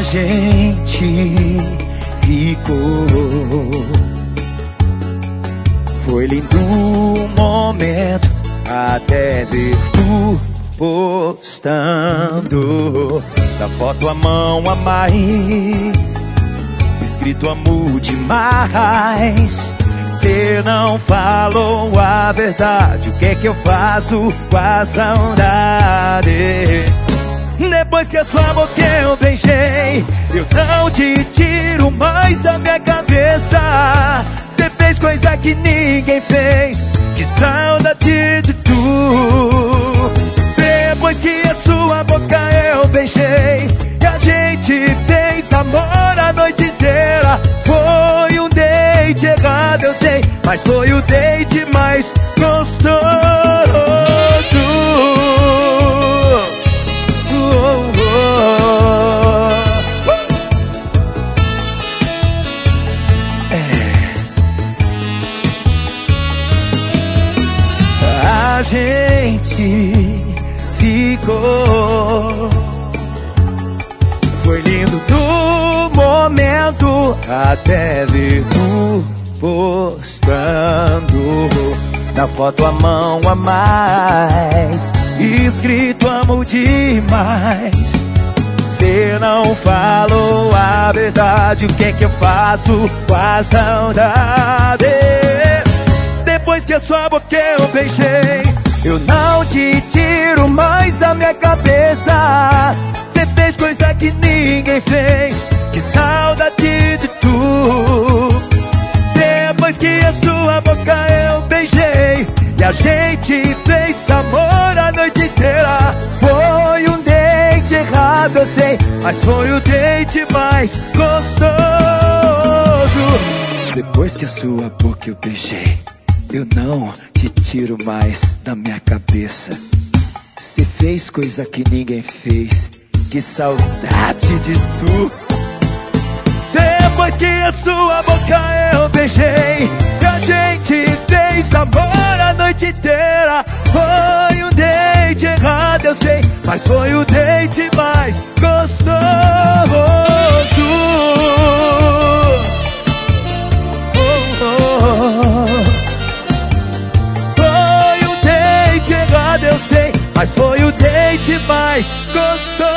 gente ficou. Foi lindo o momento até ver tu postando da foto a mão a mais, escrito amo demais. Cê não falou a verdade, o que é que eu faço com a saudade? Depois que a sua boca eu beijei, eu não te tiro mais da minha cabeça. Cê fez coisa que ninguém fez, que saudade de tu. Depois que a sua boca eu beijei e a gente fez amor a noite inteira. Foi um date errado, eu sei, mas foi o date mais gostoso. A gente ficou. Foi lindo no momento até ver tu postando na foto a mão a mais, escrito amo demais. Cê não falou a verdade, o que é que eu faço com a saudade? Depois que a sua boca eu beijei, eu não te tiro mais da minha cabeça. Cê fez coisa que ninguém fez, que saudade de tu. Depois que a sua boca eu beijei e a gente fez amor a noite inteira. Foi um date errado, eu sei, mas foi o date mais gostoso. Depois que a sua boca eu beijei, eu não te tiro mais da minha cabeça. Cê fez coisa que ninguém fez, que saudade de tu. Depois que a sua boca eu beijei e a gente fez amor a noite inteira. Foi um date errado, eu sei, mas foi o date mais gostoso. Foi um date errado, eu sei, mas foi o date mais gostoso.